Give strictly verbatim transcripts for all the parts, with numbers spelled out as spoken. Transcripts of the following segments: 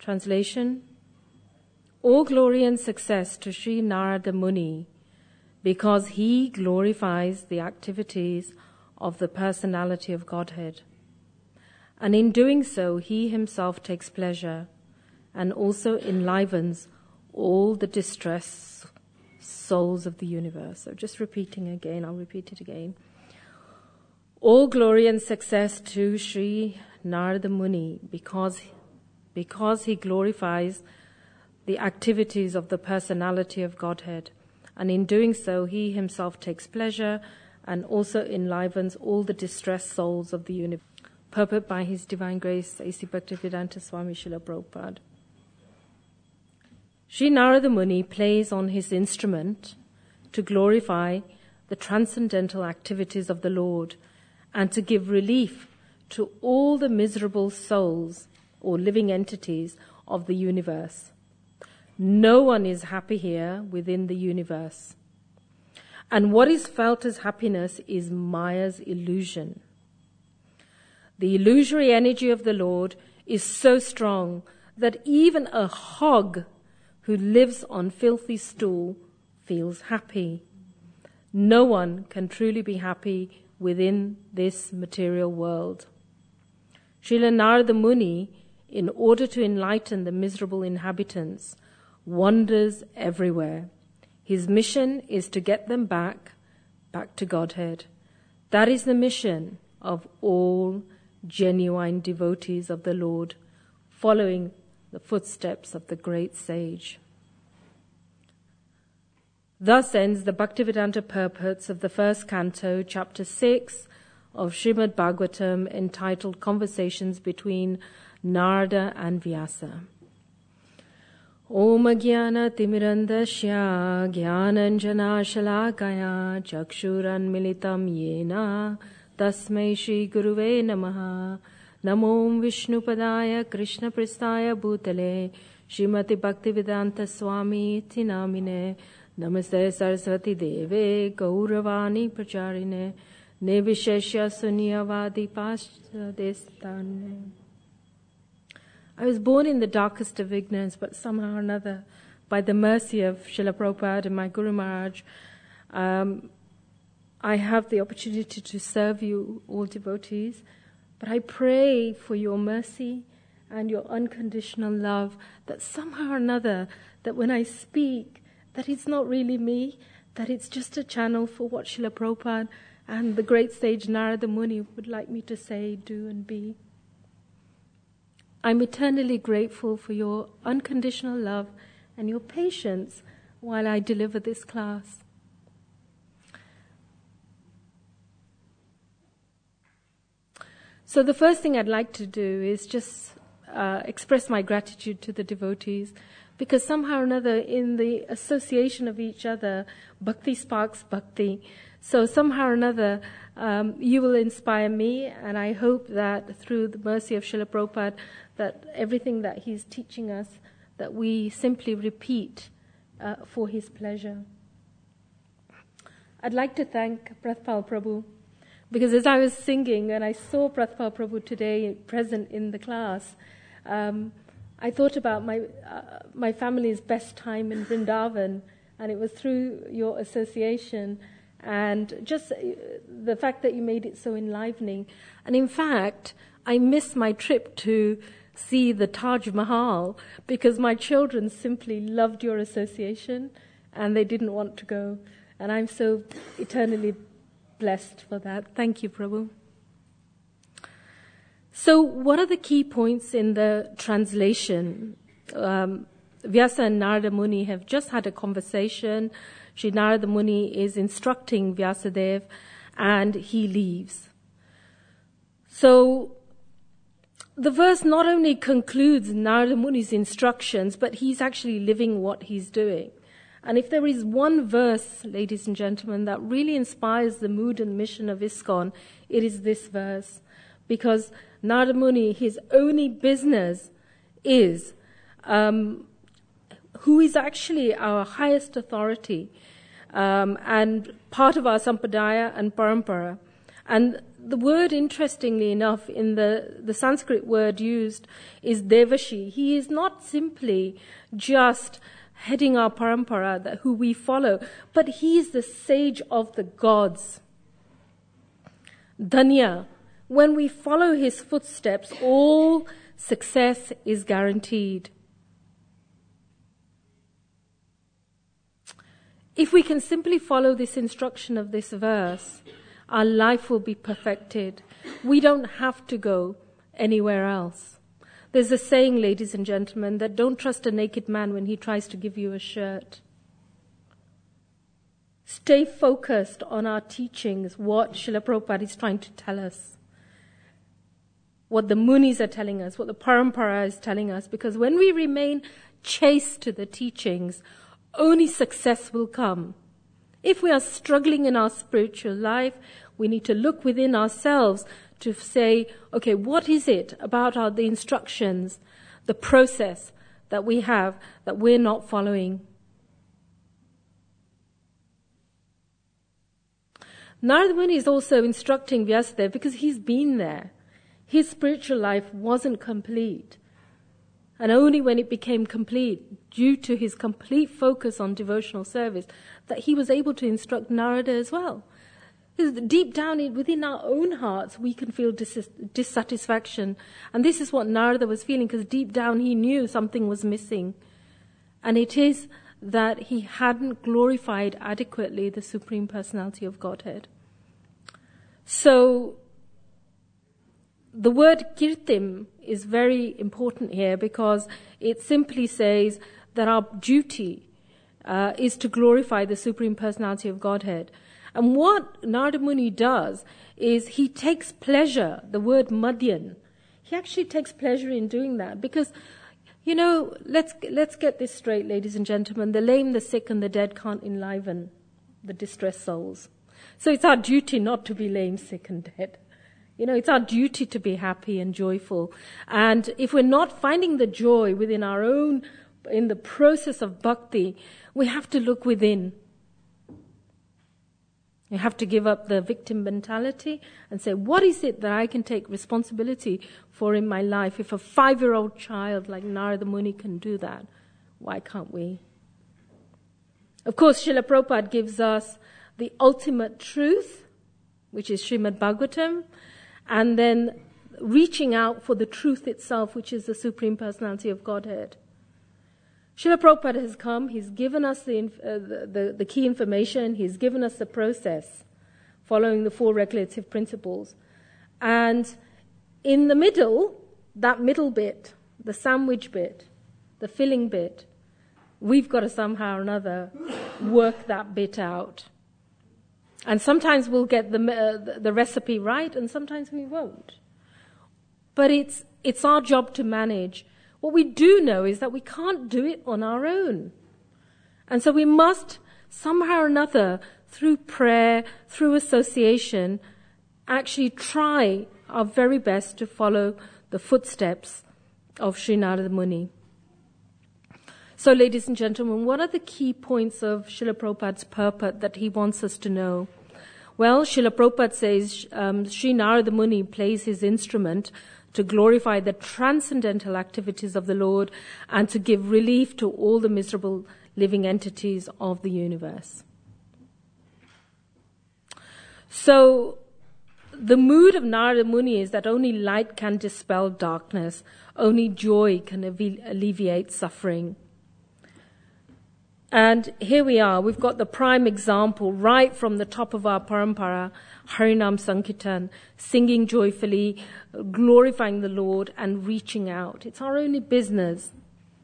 Translation: All glory and success to Sri Narada Muni, because he glorifies the activities of the personality of Godhead. And in doing so, he himself takes pleasure and also enlivens all the distressed souls of the universe. So just repeating again, I'll repeat it again. All glory and success to Sri Narada Muni, because, because he glorifies the activities of the personality of Godhead. And in doing so, he himself takes pleasure and also enlivens all the distressed souls of the universe. Purport by His Divine Grace, A C Bhaktivedanta Swami Srila Prabhupada. Sri Narada Muni plays on his instrument to glorify the transcendental activities of the Lord and to give relief to all the miserable souls or living entities of the universe. No one is happy here within the universe. And what is felt as happiness is Maya's illusion. The illusory energy of the Lord is so strong that even a hog who lives on filthy stool feels happy. No one can truly be happy within this material world. Srila Narada Muni, in order to enlighten the miserable inhabitants, wanders everywhere. His mission is to get them back, back to Godhead. That is the mission of all genuine devotees of the Lord, following the footsteps of the great sage. Thus ends the Bhaktivedanta purports of the first canto, chapter six of Srimad Bhagavatam, entitled Conversations Between Narada and Vyasa. Om Jnana Timirandasya Jnananjana Shalakaya Chakshuran Militam Yena Tasmai Shri Guruve Namaha. Namo Vishnupadaya Krishna Pristaya Bhutale Srimati Bhaktivedanta Swami Iti Namine. Namaste Saraswati Deve Gauravani Pracharine Nevisheshya Sunyavadi Pashtadestane. I was born in the darkest of ignorance, but somehow or another, by the mercy of Srila Prabhupada and my Guru Maharaj, um, I have the opportunity to serve you, all devotees. But I pray for your mercy and your unconditional love, that somehow or another, that when I speak, that it's not really me, that it's just a channel for what Srila Prabhupada and the great sage Narada Muni would like me to say, do, and be. I'm eternally grateful for your unconditional love and your patience while I deliver this class. So the first thing I'd like to do is just uh, express my gratitude to the devotees, because somehow or another in the association of each other, bhakti sparks bhakti. So somehow or another um, you will inspire me, and I hope that through the mercy of Srila Prabhupada, that everything that he's teaching us, that we simply repeat uh, for his pleasure. I'd like to thank Prathpal Prabhu, because as I was singing and I saw Prathpal Prabhu today present in the class, um, I thought about my uh, my family's best time in Vrindavan, and it was through your association and just the fact that you made it so enlivening. And in fact, I missed my trip to see the Taj Mahal because my children simply loved your association and they didn't want to go. And I'm so eternally blessed for that. Thank you, Prabhu. So what are the key points in the translation? Um, Vyasa and Narada Muni have just had a conversation. Sri Narada Muni is instructing Vyasadeva and he leaves. So the verse not only concludes Narada Muni's instructions, but he's actually living what he's doing. And if there is one verse, ladies and gentlemen, that really inspires the mood and mission of ISKCON, it is this verse. Because Narada Muni, his only business is um, who is actually our highest authority um, and part of our sampradaya and parampara. And the word, interestingly enough, in the, the Sanskrit word used is Devashi. He is not simply just heading our parampara, that who we follow, but he is the sage of the gods. Dhanya. When we follow his footsteps, all success is guaranteed. If we can simply follow this instruction of this verse, our life will be perfected. We don't have to go anywhere else. There's a saying, ladies and gentlemen, that don't trust a naked man when he tries to give you a shirt. Stay focused on our teachings, what Srila Prabhupada is trying to tell us, what the Munis are telling us, what the Parampara is telling us, because when we remain chaste to the teachings, only success will come. If we are struggling in our spiritual life, we need to look within ourselves to say, okay, what is it about our, the instructions, the process that we have that we're not following? Narada Muni is also instructing Vyasadeva because he's been there. His spiritual life wasn't complete. And only when it became complete, due to his complete focus on devotional service, that he was able to instruct Narada as well. Because deep down within our own hearts, we can feel dis- dissatisfaction. And this is what Narada was feeling, because deep down he knew something was missing. And it is that he hadn't glorified adequately the Supreme Personality of Godhead. So, the word kirtim is very important here because it simply says that our duty uh, is to glorify the Supreme Personality of Godhead. And what Narada Muni does is he takes pleasure, the word madhyan, he actually takes pleasure in doing that because, you know, let's let's get this straight, ladies and gentlemen, the lame, the sick and the dead can't enliven the distressed souls. So it's our duty not to be lame, sick and dead. You know, it's our duty to be happy and joyful. And if we're not finding the joy within our own, in the process of bhakti, we have to look within. You have to give up the victim mentality and say, what is it that I can take responsibility for in my life? If a five-year-old child like Narada Muni can do that, why can't we? Of course, Srila Prabhupada gives us the ultimate truth, which is Srimad Bhagavatam, and then reaching out for the truth itself, which is the Supreme Personality of Godhead. Srila Prabhupada has come, he's given us the, uh, the, the, the key information, he's given us the process, following the four regulative principles. And in the middle, that middle bit, the sandwich bit, the filling bit, we've got to somehow or another work that bit out. And sometimes we'll get the, uh, the recipe right, and sometimes we won't. But it's it's our job to manage. What we do know is that we can't do it on our own. And so we must somehow or another, through prayer, through association, actually try our very best to follow the footsteps of Sri Narada Muni. So, ladies and gentlemen, what are the key points of Srila Prabhupada's purport that he wants us to know? Well, Srila Prabhupada says um, Sri Narada Muni plays his instrument to glorify the transcendental activities of the Lord and to give relief to all the miserable living entities of the universe. So, the mood of Narada Muni is that only light can dispel darkness, only joy can alleviate suffering. And here we are, we've got the prime example right from the top of our parampara, Harinam Sankirtan, singing joyfully, glorifying the Lord and reaching out. It's our only business.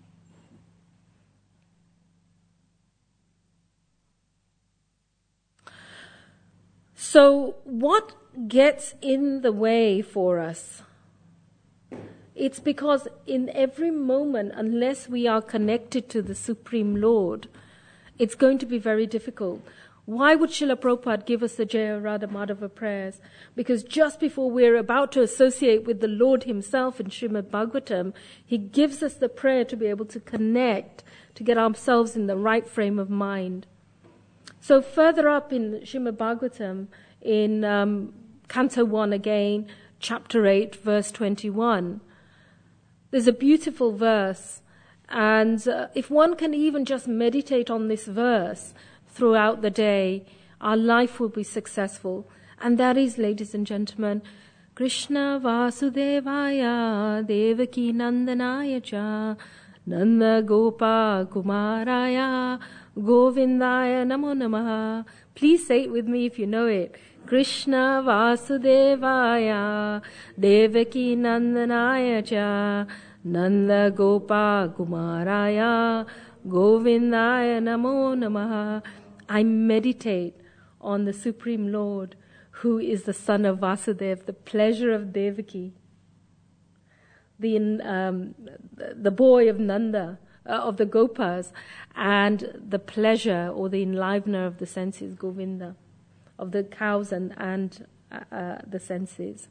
So what gets in the way for us? It's because in every moment, unless we are connected to the Supreme Lord, it's going to be very difficult. Why would Srila Prabhupada give us the Jaya Radha Madhava prayers? Because just before we're about to associate with the Lord himself in Srimad Bhagavatam, he gives us the prayer to be able to connect, to get ourselves in the right frame of mind. So further up in Srimad Bhagavatam, in um, Canto one again, chapter eight, verse twenty-one. There's a beautiful verse, and uh, if one can even just meditate on this verse throughout the day, our life will be successful. And that is, ladies and gentlemen, Krishna Vasudevaya Devaki Nandanaya Cha Nanda Gopa Kumaraya Govindaya Namo Namaha. Please say it with me if you know it. Krishna Vasudevaya Devaki Nandanaya Cha Nanda Gopa Kumaraya Govindaya Namo Namaha. I meditate on the Supreme Lord, who is the son of Vasudeva, the pleasure of Devaki, the um, the boy of Nanda, uh, of the Gopas, and the pleasure or the enlivener of the senses, Govinda, of the cows and, and uh, uh, the senses.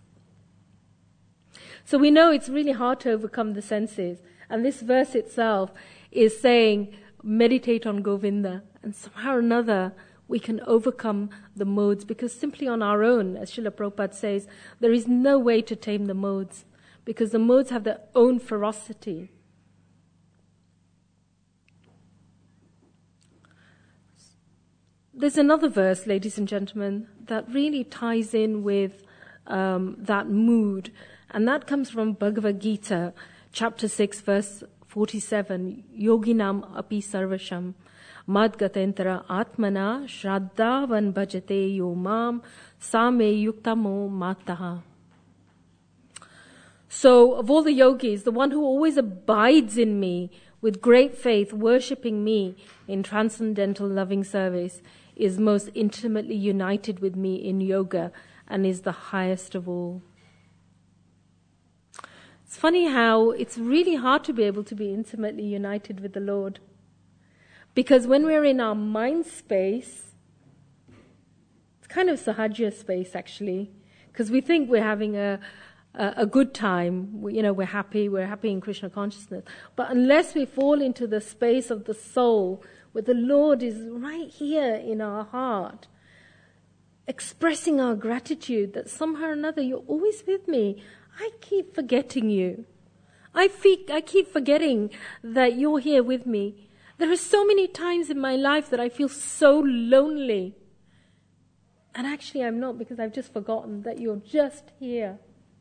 So we know it's really hard to overcome the senses. And this verse itself is saying, meditate on Govinda. And somehow or another, we can overcome the modes, because simply on our own, as Srila Prabhupada says, there is no way to tame the modes, because the modes have their own ferocity. There's another verse, ladies and gentlemen, that really ties in with um, that mood, and that comes from Bhagavad Gita, chapter six, verse forty-seven, Yoginam api sarvasham madgatentara atmana shraddhavan bhajate yo mam same yuktamo mataha. So, of all the yogis, the one who always abides in me with great faith, worshipping me in transcendental loving service, is most intimately united with me in yoga and is the highest of all. It's funny how it's really hard to be able to be intimately united with the Lord. Because when we're in our mind space, it's kind of sahaja space actually, because we think we're having a, a, a good time, we, you know, we're happy, we're happy in Krishna consciousness. But unless we fall into the space of the soul, where the Lord is right here in our heart, expressing our gratitude that somehow or another you're always with me. I keep forgetting you. I, fe- I keep forgetting that you're here with me. There are so many times in my life that I feel so lonely. And actually I'm not, because I've just forgotten that you're just here.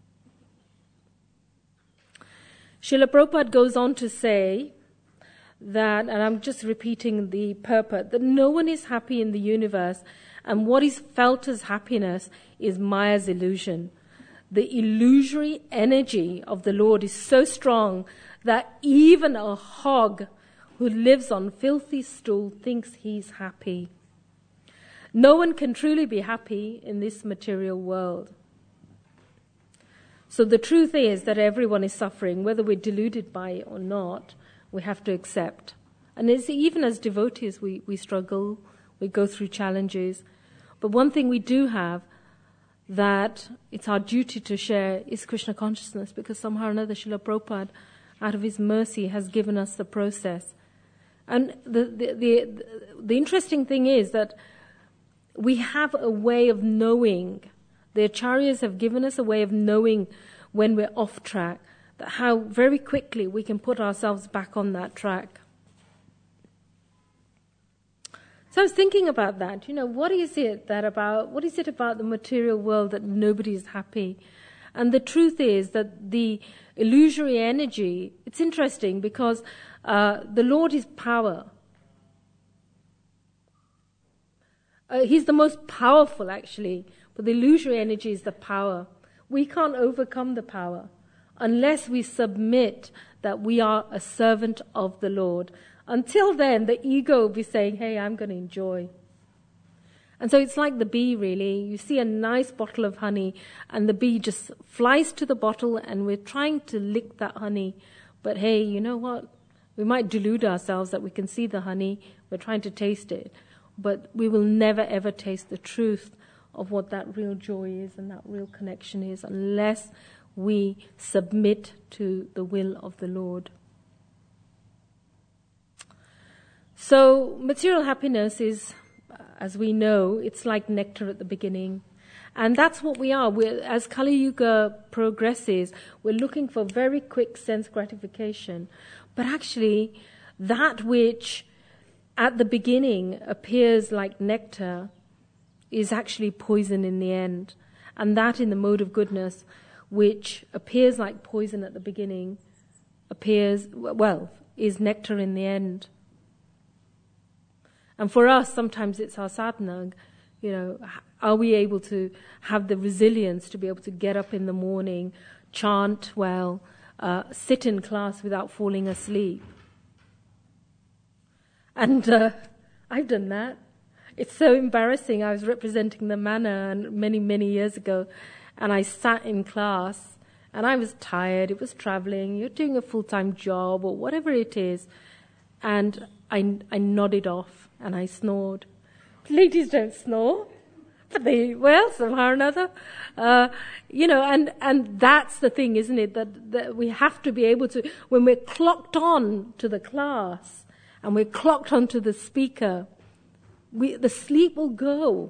Srila Prabhupada goes on to say that, and I'm just repeating the purport, that no one is happy in the universe, and what is felt as happiness is Maya's illusion. The illusory energy of the Lord is so strong that even a hog who lives on filthy stool thinks he's happy. No one can truly be happy in this material world. So the truth is that everyone is suffering, whether we're deluded by it or not, we have to accept. And it's, even as devotees, we, we struggle, we go through challenges. But one thing we do have that it's our duty to share is Krishna consciousness, because somehow or another Srila Prabhupada, out of his mercy, has given us the process. And the, the, the, the interesting thing is that we have a way of knowing, the acharyas have given us a way of knowing when we're off track, that how very quickly we can put ourselves back on that track. So I was thinking about that, you know, what is it that about, what is it about the material world that nobody is happy? And the truth is that the illusory energy, it's interesting because uh, the Lord is power. Uh, he's the most powerful actually, but the illusory energy is the power. We can't overcome the power unless we submit that we are a servant of the Lord. Until then, the ego will be saying, hey, I'm going to enjoy. And so it's like the bee, really. You see a nice bottle of honey, and the bee just flies to the bottle, and we're trying to lick that honey. But hey, you know what? We might delude ourselves that we can see the honey. We're trying to taste it. But we will never, ever taste the truth of what that real joy is and that real connection is unless we submit to the will of the Lord. So material happiness is, as we know, it's like nectar at the beginning. And that's what we are. We're, as Kali Yuga progresses, we're looking for very quick sense gratification. But actually, that which at the beginning appears like nectar is actually poison in the end. And that in the mode of goodness, which appears like poison at the beginning, appears, well, is nectar in the end. And for us, sometimes it's our sadhana. You know, are we able to have the resilience to be able to get up in the morning, chant well, uh, sit in class without falling asleep? And uh, I've done that. It's so embarrassing. I was representing the manor and many, many years ago, and I sat in class, and I was tired. It was traveling. You're doing a full-time job or whatever it is. And I, I nodded off, and I snored. Ladies don't snore, but they, well, somehow or another. Uh, you know, and, and that's the thing, isn't it? That, that we have to be able to, when we're clocked on to the class, and we're clocked onto the speaker, we, the sleep will go.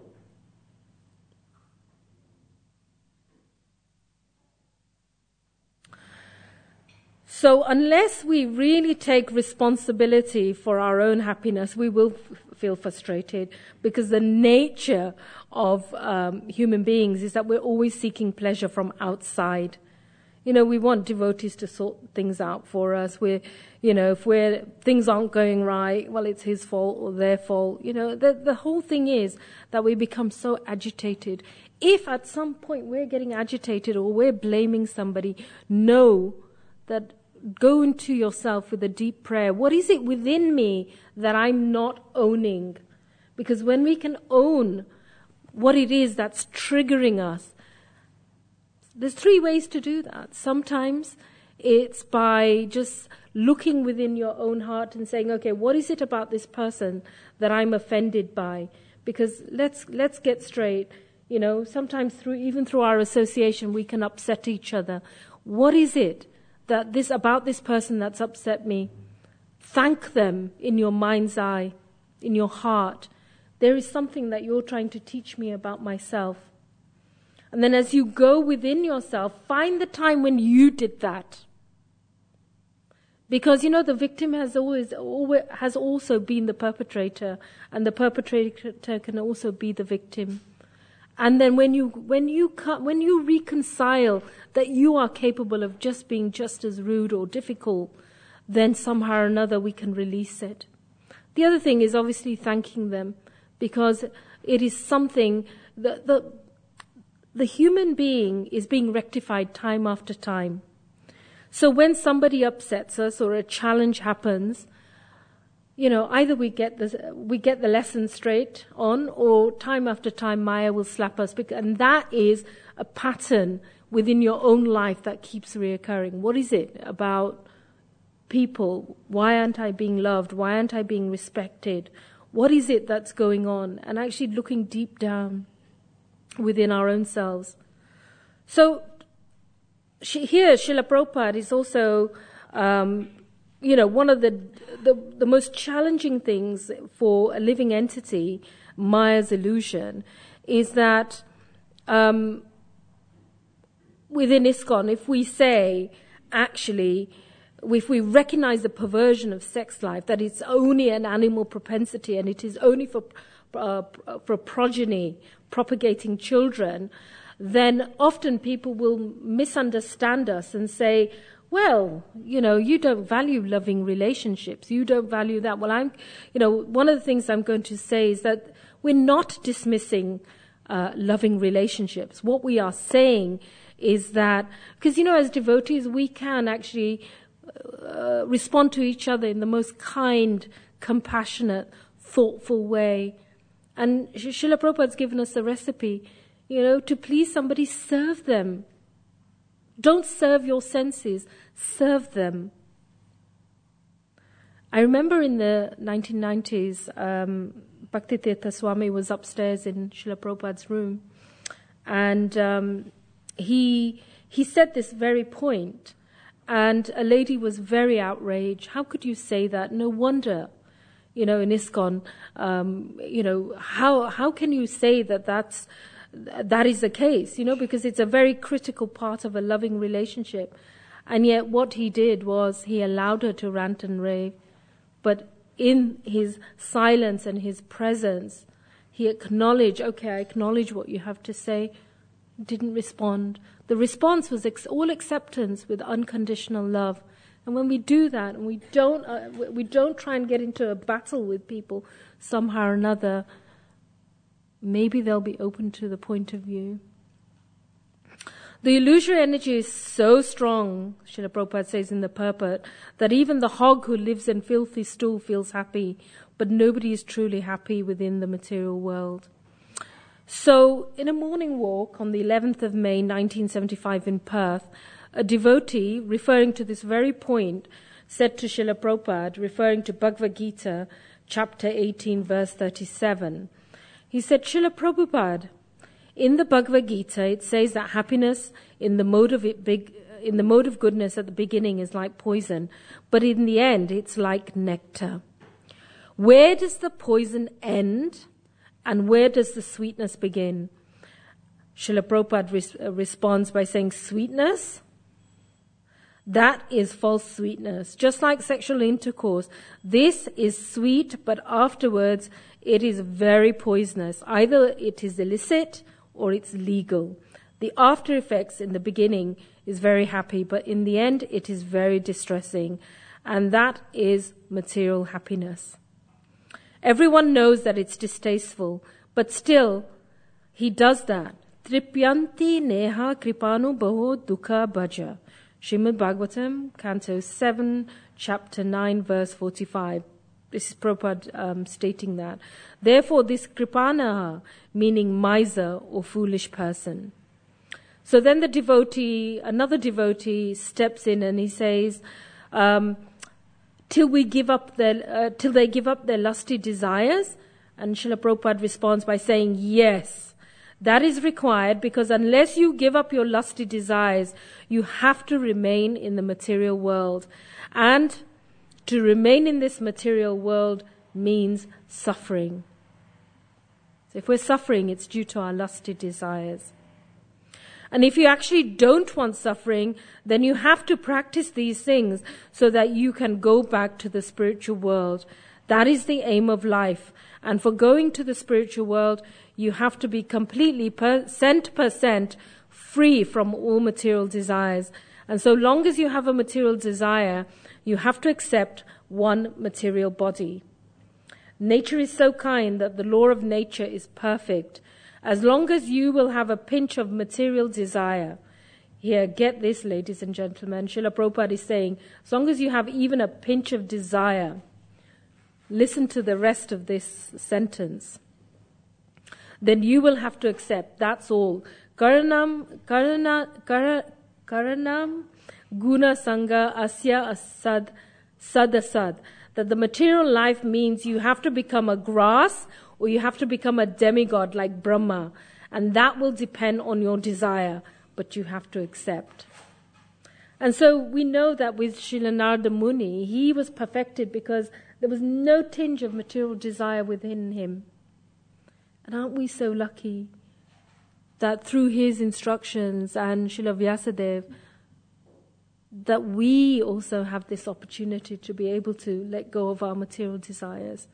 So unless we really take responsibility for our own happiness, we will f- feel frustrated, because the nature of um, human beings is that we're always seeking pleasure from outside. You know, we want devotees to sort things out for us. We're, you know, if we're, things aren't going right, well, it's his fault or their fault. You know, the, the whole thing is that we become so agitated. If at some point we're getting agitated or we're blaming somebody, know that, go into yourself with a deep prayer. What is it within me that I'm not owning? Because when we can own what it is that's triggering us, there's three ways to do that. Sometimes it's by just looking within your own heart and saying, okay, what is it about this person that I'm offended by? Because let's let's get straight. You know, sometimes through even through our association, we can upset each other. What is it that this about this person that's upset me? Thank them in your mind's eye, in your heart. There is something that you're trying to teach me about myself. And then as you go within yourself, find the time when you did that. Because, you know, the victim has always, always has also been the perpetrator, and the perpetrator can also be the victim. And then when you when you when you reconcile that you are capable of just being just as rude or difficult, then somehow or another we can release it. The other thing is obviously thanking them, because it is something that the the human being is being rectified time after time. So when somebody upsets us or a challenge happens, you know, either we get the we get the lesson straight on, or time after time Maya will slap us, and that is a pattern within your own life that keeps reoccurring. What is it about people? Why aren't I being loved? Why aren't I being respected? What is it that's going on? And actually looking deep down within our own selves. So she, here, Srila Prabhupada is also, um, you know, one of the, the the most challenging things for a living entity, Maya's illusion, is that um, within ISKCON, if we say, actually, if we recognize the perversion of sex life, that it's only an animal propensity and it is only for uh, for progeny, propagating children, then often people will misunderstand us and say, well, you know, you don't value loving relationships. You don't value that. Well, I'm, you know, one of the things I'm going to say is that we're not dismissing uh, loving relationships. What we are saying is that, because, you know, as devotees, we can actually uh, respond to each other in the most kind, compassionate, thoughtful way. And Srila Prabhupada's given us a recipe, you know, to please somebody, serve them. Don't serve your senses, serve them. I remember in the nineteen nineties, um, Bhaktitirtha Swami was upstairs in Srila Prabhupada's room, and um, he he said this very point, and a lady was very outraged. How could you say that? No wonder, you know, in ISKCON, um, you know, how how can you say that that's that is the case, you know, because it's a very critical part of a loving relationship. And yet what he did was he allowed her to rant and rave, but in his silence and his presence, he acknowledged, okay, I acknowledge what you have to say, didn't respond. The response was ex- all acceptance with unconditional love. And when we do that, and we don't, uh, we don't try and get into a battle with people somehow or another, maybe they'll be open to the point of view. The illusory energy is so strong, Srila Prabhupada says in the purport, that even the hog who lives in filthy stool feels happy, but nobody is truly happy within the material world. So, in a morning walk on the eleventh of May nineteen seventy-five in Perth, a devotee, referring to this very point, said to Srila Prabhupada, referring to Bhagavad Gita, chapter eighteen, verse thirty-seven, he said, Srila Prabhupada, in the Bhagavad Gita, it says that happiness in the mode of it big, in the mode of goodness at the beginning is like poison, but in the end, it's like nectar. Where does the poison end, and where does the sweetness begin? Srila Prabhupada res- responds by saying, sweetness? That is false sweetness. Just like sexual intercourse, this is sweet, but afterwards it is very poisonous. Either it is illicit or it's legal. The after effects in the beginning is very happy, but in the end it is very distressing. And that is material happiness. Everyone knows that it's distasteful, but still, he does that. Tripyanti neha kripanu baho dukha bhaja. Srimad Bhagavatam, Canto seven, Chapter nine, verse forty-five. This is Prabhupada um, stating that. Therefore, this kripanaha, meaning miser or foolish person. So then the devotee, another devotee steps in and he says, um, till we give up their, uh, till they give up their lusty desires? And Srila Prabhupada responds by saying, yes, that is required, because unless you give up your lusty desires, you have to remain in the material world. And to remain in this material world means suffering. So if we're suffering, it's due to our lusty desires. And if you actually don't want suffering, then you have to practice these things so that you can go back to the spiritual world. That is the aim of life. And for going to the spiritual world, you have to be completely percent percent free from all material desires. And so long as you have a material desire, you have to accept one material body. Nature is so kind that the law of nature is perfect. As long as you will have a pinch of material desire, here, get this, ladies and gentlemen, Srila Prabhupada is saying, as long as you have even a pinch of desire, listen to the rest of this sentence, then you will have to accept, that's all. Karanam, karana, kara, karanam, guna sangha asya asad, sadasad. That the material life means you have to become a grass or you have to become a demigod like Brahma. And that will depend on your desire, but you have to accept. And so we know that with Srila Narada Muni, he was perfected because there was no tinge of material desire within him. And aren't we so lucky that through his instructions and Srila Vyasadeva, that we also have this opportunity to be able to let go of our material desires.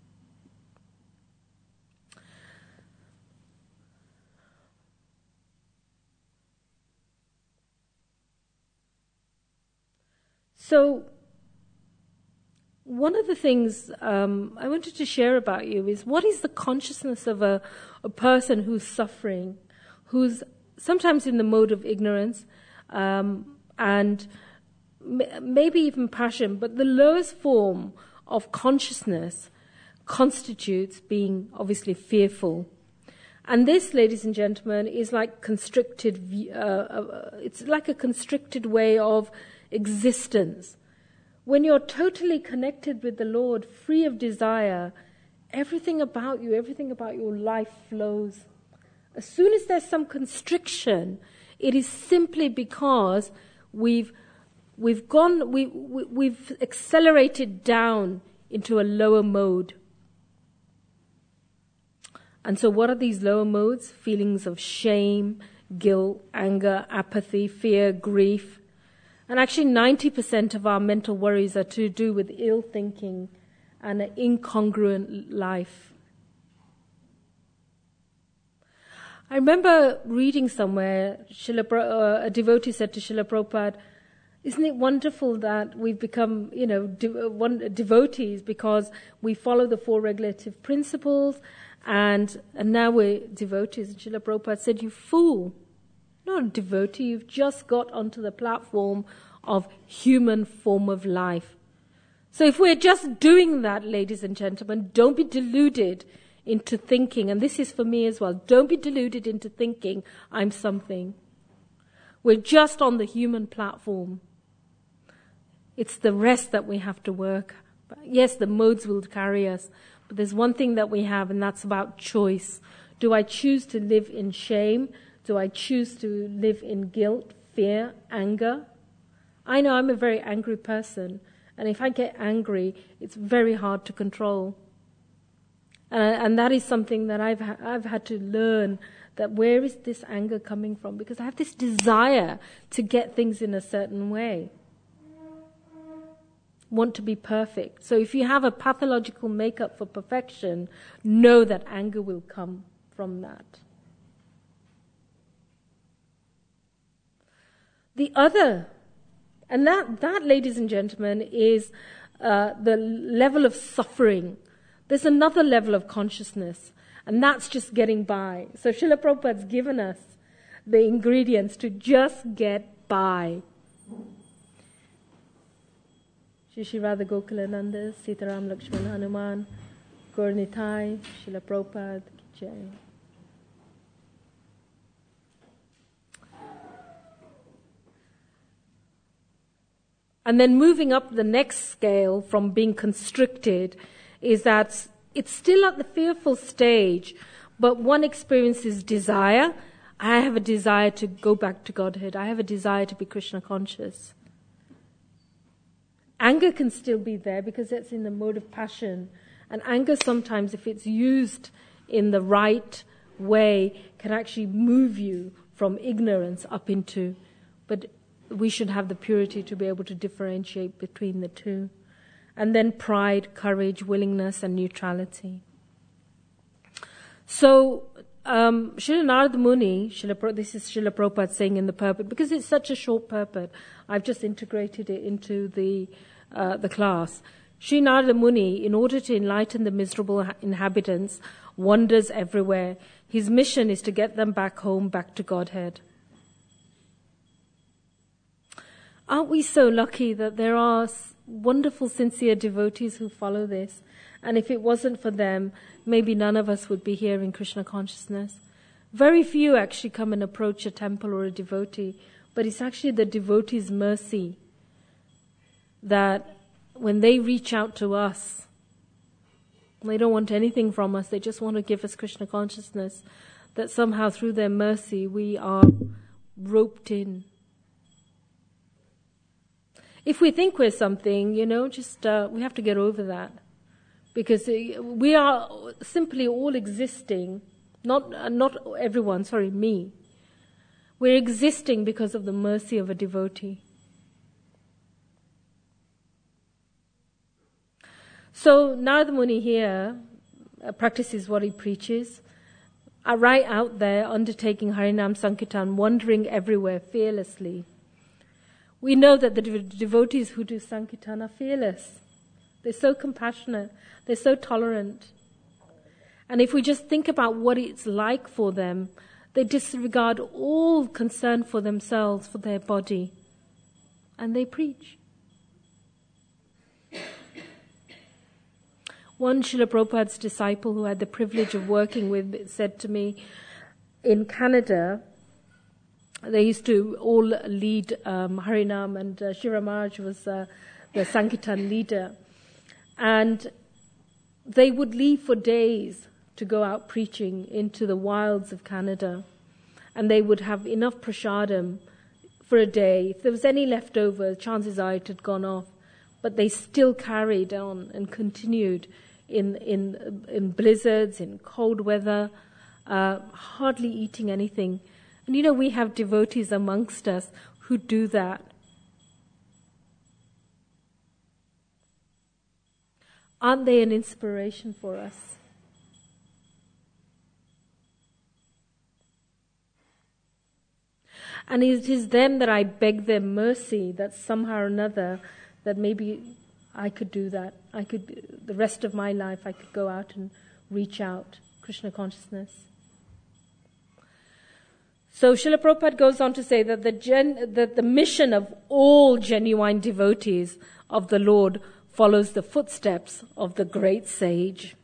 So, one of the things um, I wanted to share about you is what is the consciousness of a, a person who's suffering, who's sometimes in the mode of ignorance, um, and maybe even passion, but the lowest form of consciousness constitutes being obviously fearful. And this, ladies and gentlemen, is like constricted, uh, uh, it's like a constricted way of existence. When you're totally connected with the Lord, free of desire, everything about you, everything about your life flows. As soon as there's some constriction, it is simply because we've we've gone, we, we we've accelerated down into a lower mode. And so what are these lower modes? Feelings of shame, guilt, anger, apathy, fear, grief. And actually ninety percent of our mental worries are to do with ill thinking and an incongruent life. I remember reading somewhere, Srila, uh, a devotee said to Srila Prabhupada, isn't it wonderful that we've become, you know, de- one, devotees because we follow the four regulative principles and, and now we're devotees. And Srila Prabhupada said, you fool, not a devotee, you've just got onto the platform of human form of life. So if we're just doing that, ladies and gentlemen, don't be deluded into thinking, and this is for me as well, don't be deluded into thinking I'm something. We're just on the human platform. It's the rest that we have to work. Yes, the modes will carry us, but there's one thing that we have, and that's about choice. Do I choose to live in shame? Do I choose to live in guilt, fear, anger? I know I'm a very angry person, and if I get angry, it's very hard to control. Uh, and that is something that I've ha- I've had to learn, that where is this anger coming from? Because I have this desire to get things in a certain way. Want to be perfect. So if you have a pathological makeup for perfection, know that anger will come from that. The other, and that, that ladies and gentlemen, is uh, the level of suffering. There's another level of consciousness, and that's just getting by. So Srila Prabhupada's given us the ingredients to just get by. Shri Shri Radha Gokulananda, Sitaram Lakshman Hanuman, Gaur Nitai, Srila Prabhupada, Jai. And then moving up the next scale from being constricted is that it's still at the fearful stage, but one experiences desire. I have a desire to go back to Godhead. I have a desire to be Krishna conscious. Anger can still be there because it's in the mode of passion. And anger sometimes, if it's used in the right way, can actually move you from ignorance up into, but we should have the purity to be able to differentiate between the two. And then pride, courage, willingness, and neutrality. So, um, Srila Narada Muni, Srila, this is Srila Prabhupada saying in the purport, because it's such a short purport, I've just integrated it into the uh, the class. Sri Narada Muni, in order to enlighten the miserable inhabitants, wanders everywhere. His mission is to get them back home, back to Godhead. Aren't we so lucky that there are wonderful, sincere devotees who follow this? And if it wasn't for them, maybe none of us would be here in Krishna consciousness. Very few actually come and approach a temple or a devotee, but it's actually the devotee's mercy that when they reach out to us, they don't want anything from us, they just want to give us Krishna consciousness, that somehow through their mercy we are roped in. If we think we're something, you know, just uh, we have to get over that. Because we are simply all existing, not uh, not everyone, sorry, me. We're existing because of the mercy of a devotee. So Narada Muni here uh, practices what he preaches, uh, right out there, undertaking Harinam Sankirtan, wandering everywhere fearlessly. We know that the de- devotees who do Sankirtan are fearless. They're so compassionate. They're so tolerant. And if we just think about what it's like for them, they disregard all concern for themselves, for their body. And they preach. One Srila Prabhupada's disciple who had the privilege of working with said to me, in Canada, they used to all lead um, Harinam, and uh, Shri Maharaj was uh, the Sankirtan leader. And they would leave for days to go out preaching into the wilds of Canada. And they would have enough prasadam for a day. If there was any left over, chances are it had gone off. But they still carried on and continued in in in blizzards, in cold weather, uh, hardly eating anything. And you know, we have devotees amongst us who do that. Aren't they an inspiration for us? And it is then that I beg their mercy that somehow or another, that maybe I could do that. I could, the rest of my life, I could go out and reach out Krishna consciousness. So Srila Prabhupada goes on to say that the, gen, that the mission of all genuine devotees of the Lord follows the footsteps of the great sage.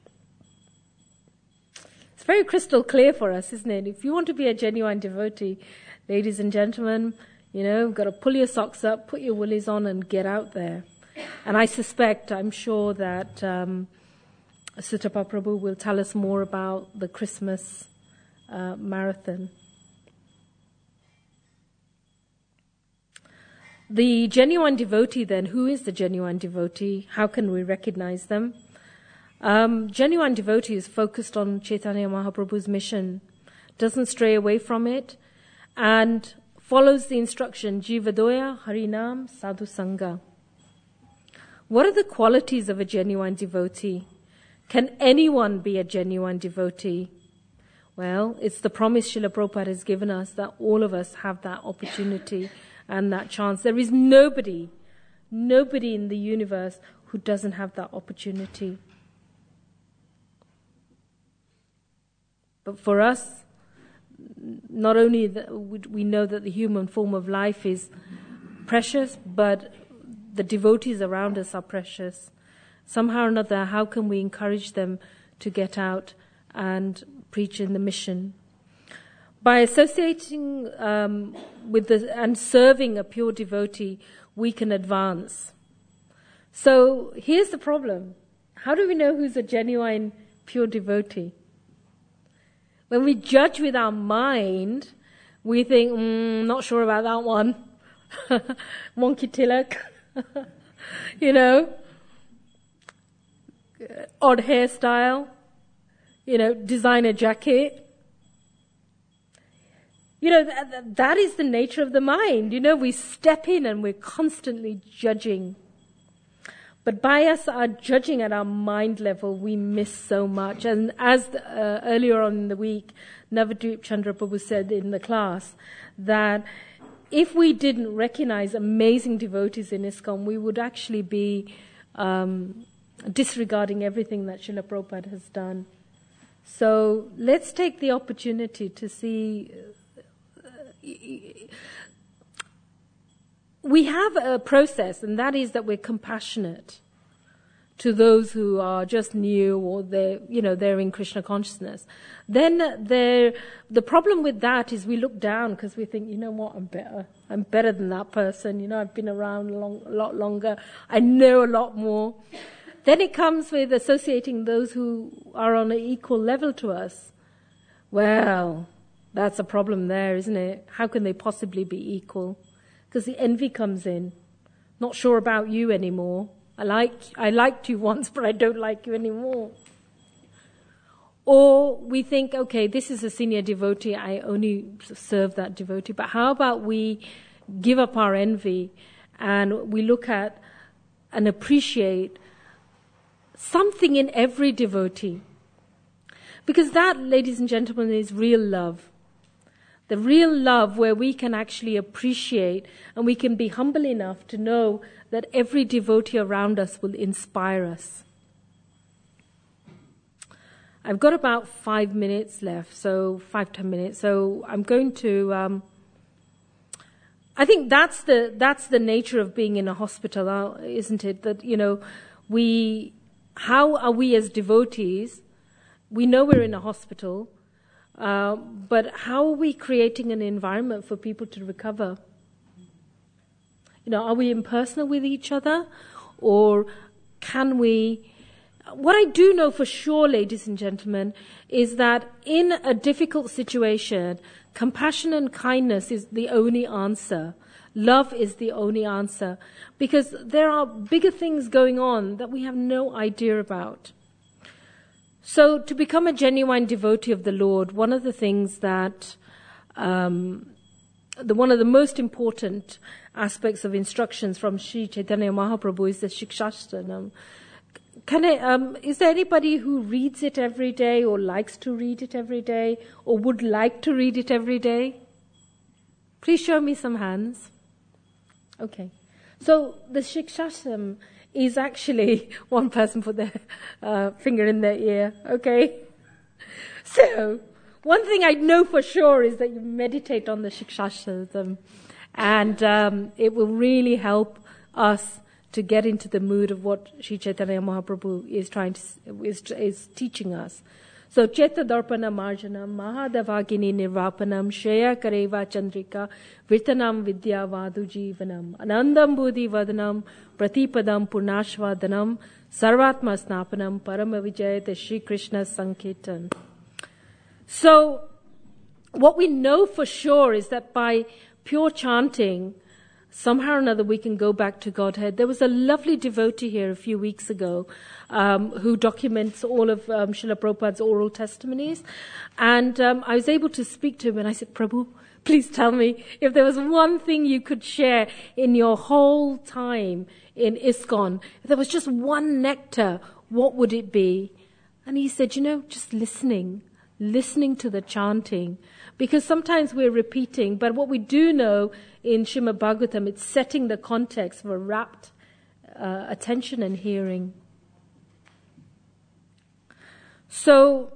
It's very crystal clear for us, isn't it? If you want to be a genuine devotee, ladies and gentlemen, you know, you've got to pull your socks up, put your woolies on, and get out there. And I suspect, I'm sure that um, Sutapa Prabhu will tell us more about the Christmas uh, marathon. The genuine devotee then, who is the genuine devotee? How can we recognize them? Um, genuine devotee is focused on Chaitanya Mahaprabhu's mission, doesn't stray away from it, and follows the instruction, Jivadoya, Harinam, Sadhu Sangha. What are the qualities of a genuine devotee? Can anyone be a genuine devotee? Well, it's the promise Srila Prabhupada has given us that all of us have that opportunity and that chance. There is nobody, nobody in the universe who doesn't have that opportunity. But for us, not only that we know that the human form of life is precious, but the devotees around us are precious. Somehow or another, how can we encourage them to get out and preach in the mission? By associating um, with the and serving a pure devotee, we can advance. So here's the problem. How do we know who's a genuine pure devotee? When we judge with our mind, we think, mm, not sure about that one. Monkey tilak. You know, odd hairstyle, you know, designer jacket. You know, that, that is the nature of the mind. You know, we step in and we're constantly judging. But by us our judging at our mind level, we miss so much. And as the, uh, earlier on in the week, Navadvip Chandra Prabhu said in the class, that if we didn't recognize amazing devotees in ISKCON, we would actually be um, disregarding everything that Srila Prabhupada has done. So let's take the opportunity to see. We have a process, and that is that we're compassionate to those who are just new or they're, you know, they're in Krishna consciousness. Then there, the problem with that is we look down because we think, you know what, I'm better. I'm better than that person. You know, I've been around a, long, a lot longer. I know a lot more. Then it comes with associating those who are on an equal level to us. Well, that's a problem there, isn't it? How can they possibly be equal? Because the envy comes in. Not sure about you anymore. I liked, I liked you once, but I don't like you anymore. Or we think, okay, this is a senior devotee, I only serve that devotee. But how about we give up our envy and we look at and appreciate something in every devotee? Because that, ladies and gentlemen, is real love. The real love where we can actually appreciate and we can be humble enough to know that every devotee around us will inspire us. I've got about five minutes left, so five, ten minutes. So I'm going to, um, I think that's the, that's the nature of being in a hospital, isn't it? That, you know, we, how are we as devotees? We know we're in a hospital. Uh, but how are we creating an environment for people to recover? You know, are we impersonal with each other? Or can we... What I do know for sure, ladies and gentlemen, is that in a difficult situation, compassion and kindness is the only answer. Love is the only answer. Because there are bigger things going on that we have no idea about. So to become a genuine devotee of the Lord, one of the things that, um, the one of the most important aspects of instructions from Sri Chaitanya Mahaprabhu is the Shikshashtanam. Can I, um, is there anybody who reads it every day or likes to read it every day or would like to read it every day? Please show me some hands. Okay. So the Shikshashtanam is actually, one person put their uh, finger in their ear, okay? So, one thing I know for sure is that you meditate on the Shikshashtanam, and um, it will really help us to get into the mood of what Sri Chaitanya Mahaprabhu is trying to, is, is teaching us. So, Cheta Darpana Marjanam, Mahadavagini Nirvapanam, Shreya Kareva Chandrika, Virtanam Vidya Vadu Jivanam, Anandam Bodhi Vadanam, Pratipadam Purnashvadanam, Sarvatma Snapanam, Parama Vijayate Shri Krishna Sankirtan. So, what we know for sure is that by pure chanting, somehow or another we can go back to Godhead. There was a lovely devotee here a few weeks ago um, who documents all of um, Srila Prabhupada's oral testimonies. And um, I was able to speak to him and I said, Prabhu, please tell me if there was one thing you could share in your whole time in ISKCON, if there was just one nectar, what would it be? And he said, you know, just listening, listening to the chanting. Because sometimes we're repeating, but what we do know in Srimad Bhagavatam, it's setting the context for rapt uh, attention and hearing. So,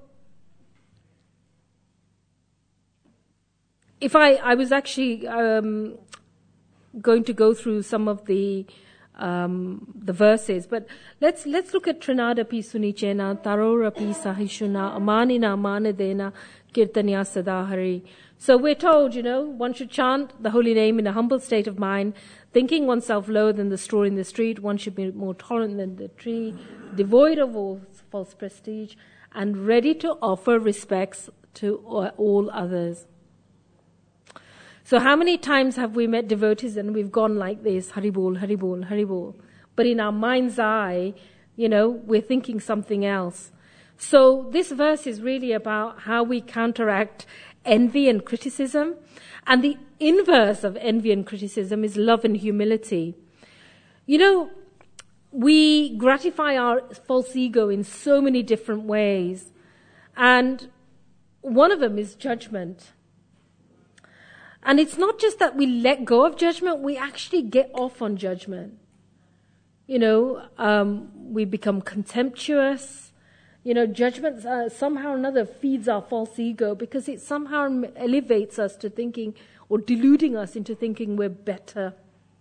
if I, I was actually um, going to go through some of the um, the verses, but let's let's look at Trinada pi sunichena, tarora pi sahishuna, amanina amanadena, kirtanya sadahari. So we're told, you know, one should chant the holy name in a humble state of mind, thinking oneself lower than the straw in the street. One should be more tolerant than the tree, devoid of all false prestige, and ready to offer respects to all others. So how many times have we met devotees and we've gone like this, Haribol, Haribol, Haribol. But in our mind's eye, you know, we're thinking something else. So this verse is really about how we counteract envy and criticism. And the inverse of envy and criticism is love and humility. You know, we gratify our false ego in so many different ways. And one of them is judgment. And it's not just that we let go of judgment, we actually get off on judgment. You know, um, we become contemptuous. You know, judgment uh, somehow or another feeds our false ego because it somehow elevates us to thinking or deluding us into thinking we're better.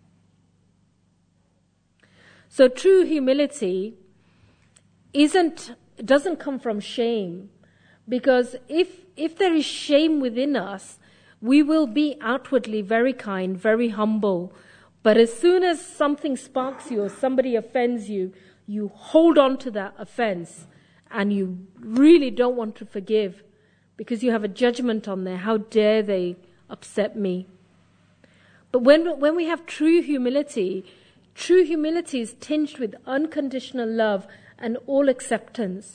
So true humility isn't, doesn't come from shame, because if if there is shame within us, we will be outwardly very kind, very humble. But as soon as something sparks you or somebody offends you, you hold on to that offense and you really don't want to forgive because you have a judgment on there. How dare they upset me? But when, when we have true humility, true humility is tinged with unconditional love and all acceptance.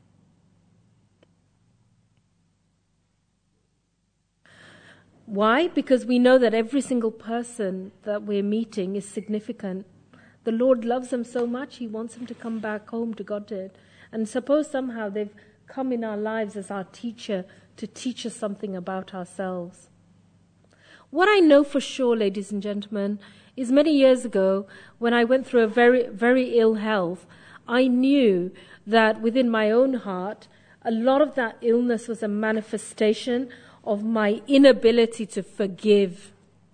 Why? Because we know that every single person that we're meeting is significant. The Lord loves them so much, He wants them to come back home to Godhead. And suppose somehow they've come in our lives as our teacher to teach us something about ourselves. What I know for sure, ladies and gentlemen, is many years ago, when I went through a very, very ill health, I knew that within my own heart, a lot of that illness was a manifestation of my inability to forgive.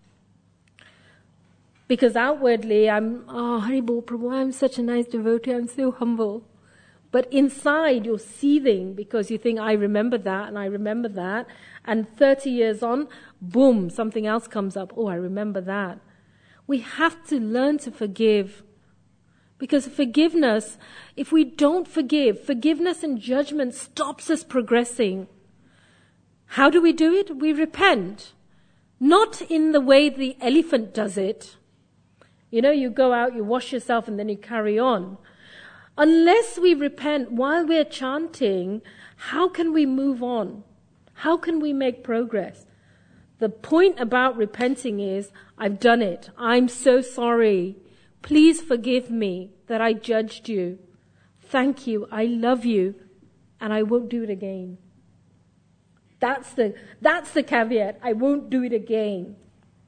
Because outwardly, I'm, oh, Haribol Prabhu, I'm such a nice devotee, I'm so humble. But inside, you're seething because you think, I remember that and I remember that. And thirty years on, boom, something else comes up. Oh, I remember that. We have to learn to forgive. Because forgiveness, if we don't forgive, forgiveness and judgment stops us progressing. How do we do it? We repent. Not in the way the elephant does it. You know, you go out, you wash yourself, and then you carry on. Unless we repent while we're chanting, how can we move on? How can we make progress? The point about repenting is, I've done it. I'm so sorry. Please forgive me that I judged you. Thank you. I love you. And I won't do it again. That's the, that's the caveat. I won't do it again.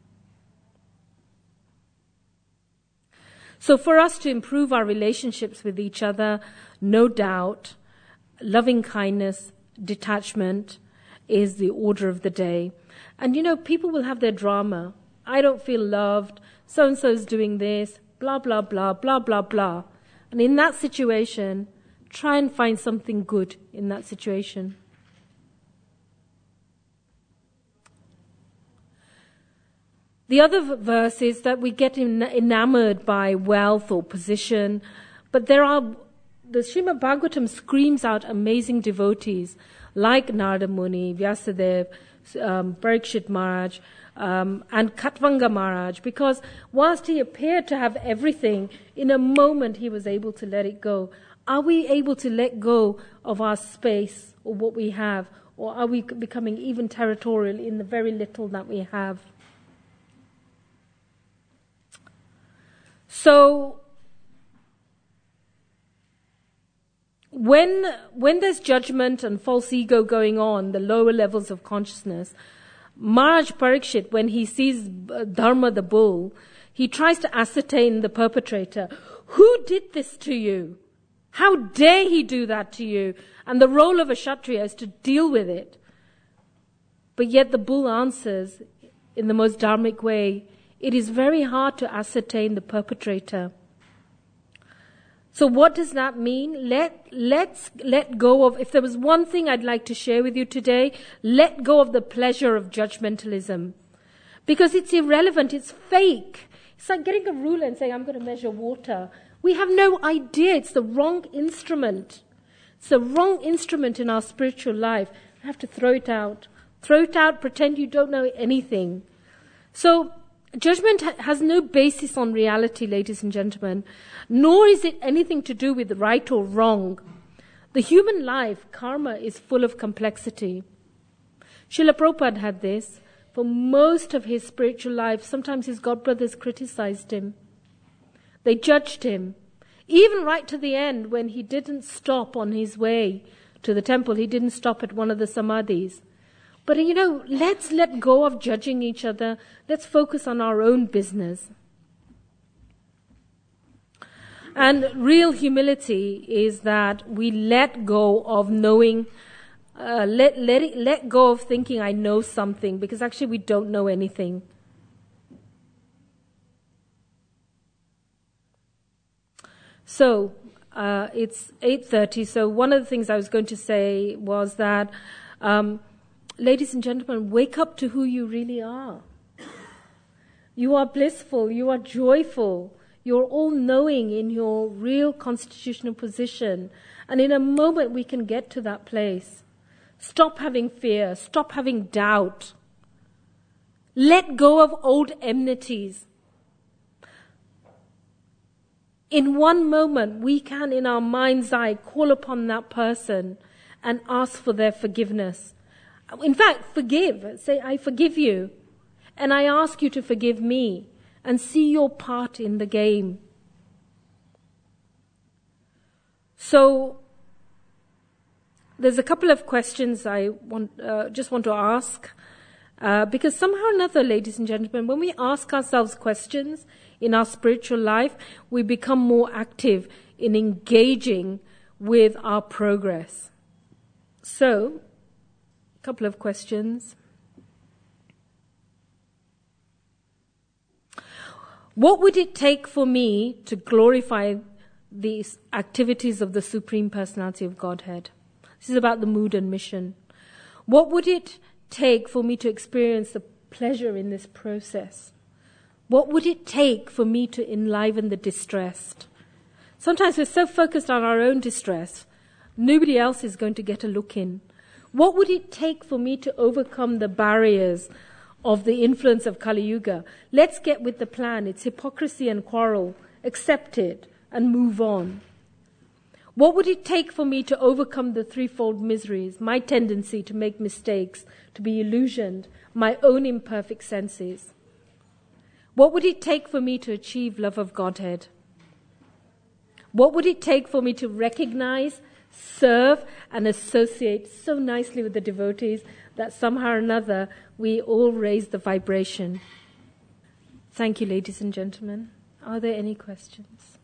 So for us to improve our relationships with each other, no doubt, loving kindness, detachment is the order of the day. And you know, people will have their drama. I don't feel loved. So-and-so's doing this. Blah, blah, blah, blah, blah, blah. And in that situation, try and find something good in that situation. The other verse is that we get enamored by wealth or position, but there are, the Srimad Bhagavatam screams out amazing devotees like Narada Muni, Vyasadeva, um, Parikshit Maharaj, um, and Katvanga Maharaj, because whilst he appeared to have everything, in a moment he was able to let it go. Are we able to let go of our space or what we have, or are we becoming even territorial in the very little that we have? So, when when there's judgment and false ego going on, the lower levels of consciousness, Maharaj Parikshit, when he sees Dharma the bull, he tries to ascertain the perpetrator. Who did this to you? How dare he do that to you? And the role of a Kshatriya is to deal with it. But yet the bull answers in the most dharmic way, it is very hard to ascertain the perpetrator. So what does that mean? Let, let's let go of, if there was one thing I'd like to share with you today, let go of the pleasure of judgmentalism. Because it's irrelevant, it's fake. It's like getting a ruler and saying, I'm going to measure water. We have no idea, it's the wrong instrument. It's the wrong instrument in our spiritual life. We have to throw it out. Throw it out, pretend you don't know anything. So, judgment has no basis on reality, ladies and gentlemen, nor is it anything to do with right or wrong. The human life, karma, is full of complexity. Srila Prabhupada had this. For most of his spiritual life, sometimes his godbrothers criticized him. They judged him. Even right to the end, when he didn't stop on his way to the temple, he didn't stop at one of the samadhis. But, you know, let's let go of judging each other. Let's focus on our own business. And real humility is that we let go of knowing, uh, let, let, it, let go of thinking I know something, because actually we don't know anything. So, uh, it's eight thirty, so one of the things I was going to say was that um, ladies and gentlemen, wake up to who you really are. You are blissful, you are joyful, you're all-knowing in your real constitutional position. And in a moment we can get to that place. Stop having fear, stop having doubt. Let go of old enmities. In one moment we can, in our mind's eye, call upon that person and ask for their forgiveness. In fact, forgive. Say, I forgive you. And I ask you to forgive me. And see your part in the game. So, there's a couple of questions I want, uh, just want to ask. Uh, because somehow or another, ladies and gentlemen, when we ask ourselves questions in our spiritual life, we become more active in engaging with our progress. So, couple of questions. What would it take for me to glorify these activities of the Supreme Personality of Godhead? This is about the mood and mission. What would it take for me to experience the pleasure in this process? What would it take for me to enliven the distressed? Sometimes we're so focused on our own distress, nobody else is going to get a look in. What would it take for me to overcome the barriers of the influence of Kali Yuga? Let's get with the plan. It's hypocrisy and quarrel. Accept it and move on. What would it take for me to overcome the threefold miseries, my tendency to make mistakes, to be illusioned, my own imperfect senses? What would it take for me to achieve love of Godhead? What would it take for me to recognize, serve, and associate so nicely with the devotees that somehow or another we all raise the vibration? Thank you, ladies and gentlemen. Are there any questions?